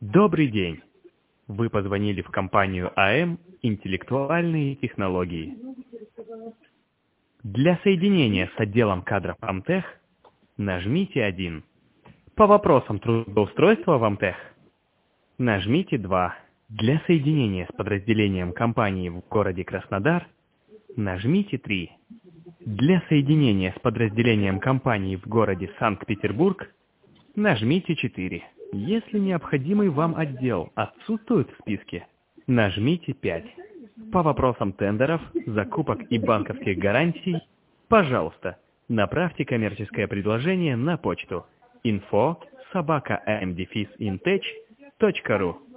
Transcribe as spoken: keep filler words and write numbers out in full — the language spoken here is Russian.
Добрый день! Вы позвонили в компанию АМ «Интеллектуальные технологии». Для соединения с отделом кадров Амтех нажмите один. По вопросам трудоустройства в Амтех нажмите два. Для соединения с подразделением компании в городе Краснодар нажмите три. Для соединения с подразделением компании в городе Санкт-Петербург нажмите четыре. Если необходимый вам отдел отсутствует в списке, нажмите пять. По вопросам тендеров, закупок и банковских гарантий, пожалуйста, направьте коммерческое предложение на почту инфо собака ам дефис интеч точка ру.